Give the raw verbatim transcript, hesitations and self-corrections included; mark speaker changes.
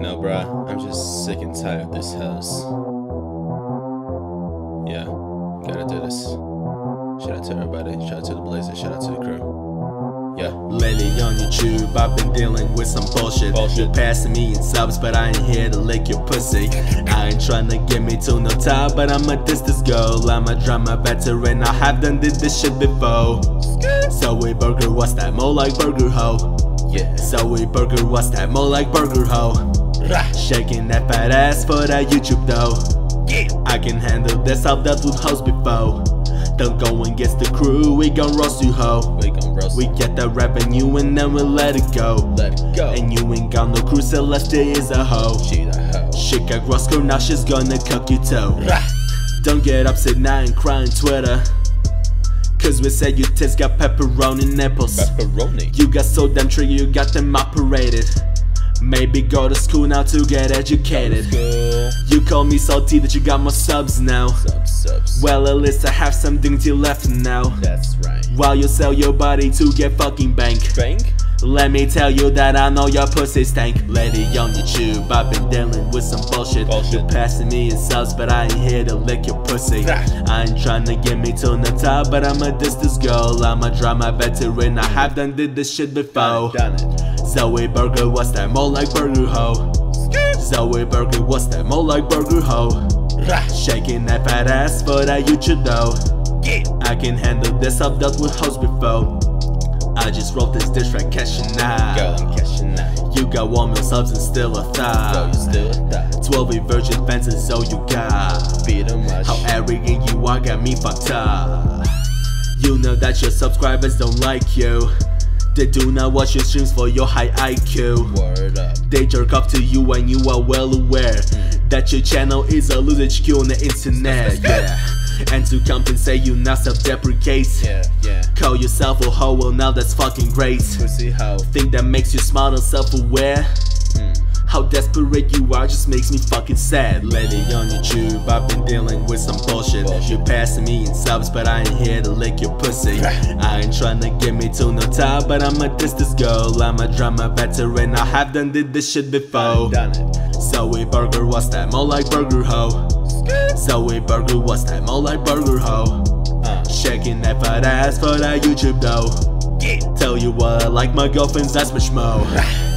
Speaker 1: know, bruh, I'm just sick and tired of this house. Yeah, gotta do this. Shout out to everybody, shout out to the Blazer, shout out to the crew. Yeah.
Speaker 2: Lately on YouTube, I've been dealing with some bullshit.
Speaker 1: bullshit.
Speaker 2: You passing me in subs, but I ain't here to lick your pussy. I ain't tryna get me to no top, but I'ma diss this girl. I'm a drama veteran, I have done did this shit before. Subway burger, what's that? More like burger hoe.
Speaker 1: Yeah.
Speaker 2: Subway burger, what's that? More like burger hoe. Shaking that fat ass for that YouTube though.
Speaker 1: Yeah.
Speaker 2: I can handle this, I've dealt with hoes before. Don't go against the crew, we gon' roast you ho.
Speaker 1: We gon' roast.
Speaker 2: We get the revenue and then we let it go.
Speaker 1: Let it go.
Speaker 2: And you ain't got no crew, Celeste is a hoe.
Speaker 1: She the hoe.
Speaker 2: She got Roscoe, now she's gonna cook you too. Don't get upset now and cry on Twitter, cause we said your tits got pepperoni nipples.
Speaker 1: Pepperoni.
Speaker 2: You got so damn trigger, you got them operated. Maybe go to school now to get educated. You call me salty that you got more subs now.
Speaker 1: Subs, subs.
Speaker 2: Well, at least I have some dignity left now.
Speaker 1: That's right.
Speaker 2: While you sell your body to get fucking bank.
Speaker 1: Bank?
Speaker 2: Let me tell you that I know your pussy stank. Lady on YouTube, I've been dealing with some bullshit.
Speaker 1: Bullshit.
Speaker 2: You passing me in subs, but I ain't here to lick your pussy. I ain't tryna get me to the top, but I'ma diss this girl. I'm a drama veteran, I have done did this shit before.
Speaker 1: Done it, done it.
Speaker 2: Zoe burger, what's that? More like burger hoe. Zoe burger, what's that? More like burger hoe. Shaking that fat ass for that YouTube though. I can handle this, I've dealt with hoes before. I just wrote this diss track, catching now.
Speaker 1: Girl, I'm catching now.
Speaker 2: You got one million subs and still a
Speaker 1: So
Speaker 2: thigh.
Speaker 1: you still a thot.
Speaker 2: twelve virgin fences, so you got.
Speaker 1: Beat 'em much.
Speaker 2: How arrogant you are, got me fucked up. You know that your subscribers don't like you. They do not watch your streams for your high I Q.
Speaker 1: Word up.
Speaker 2: They jerk off to you and you are well aware
Speaker 1: mm.
Speaker 2: that your channel is a loser H Q on the internet. Yeah. And to compensate, you now self-deprecate.
Speaker 1: Yeah, yeah.
Speaker 2: Call yourself a hoe, well now that's fucking great.
Speaker 1: Pussy hoe.
Speaker 2: Think that makes you smart and self-aware.
Speaker 1: Mm.
Speaker 2: How desperate you are just makes me fucking sad. Lady on YouTube, I've been dealing with some bullshit.
Speaker 1: bullshit.
Speaker 2: You passing me in subs, but I ain't here to lick your pussy. I ain't tryna get me to no top, but I'ma diss this girl. I'm a drama veteran, I have done did this shit before.
Speaker 1: Done it.
Speaker 2: Zoe burger, what's that? More like burger hoe. Zoe burger, what's that? More like burger hoe.
Speaker 1: Uh.
Speaker 2: Shaking that fat ass for that YouTube though. Tell you what I like, my girlfriend's that's much more.